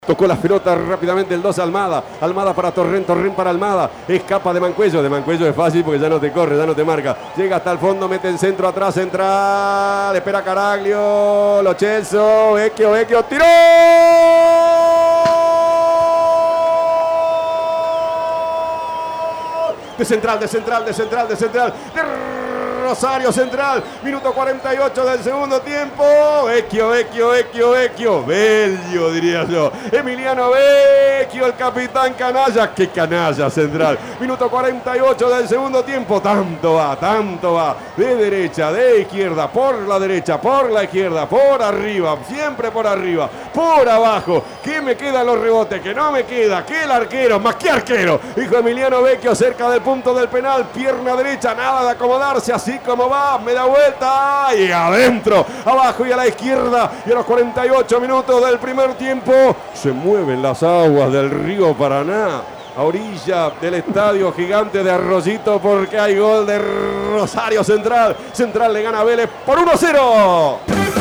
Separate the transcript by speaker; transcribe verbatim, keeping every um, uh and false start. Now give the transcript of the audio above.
Speaker 1: Tocó la pelota rápidamente el dos Almada. Almada para Torrent, Torrent para Almada. Escapa de Mancuello. De Mancuello es fácil porque ya no te corre, ya no te marca. Llega hasta el fondo, mete en centro, atrás, central. Espera Caraglio. Lo Celso. Vecchio, Vecchio. ¡Tiró! De central, de central, de central, de central. De Rosario Central, minuto cuarenta y ocho del segundo tiempo. Vecchio, Vecchio, Vecchio, Vecchio. Bello, diría yo. Emiliano Vecchio, el capitán canalla. ¡Qué canalla Central! Minuto cuarenta y ocho del segundo tiempo. Tanto va, tanto va. De derecha, de izquierda, por la derecha, por la izquierda, por arriba, siempre por arriba, por abajo. ¿Qué me quedan los rebotes? Que no me queda. ¿Qué el arquero? Más que arquero. Hijo Emiliano Vecchio cerca del punto del penal. Pierna derecha, nada de acomodarse. Así como va, me da vuelta y adentro, abajo y a la izquierda. Y a los cuarenta y ocho minutos del primer tiempo se mueven las aguas del río Paraná a orilla del estadio gigante de Arroyito, porque hay gol de Rosario Central. Central le gana a Vélez por uno a cero.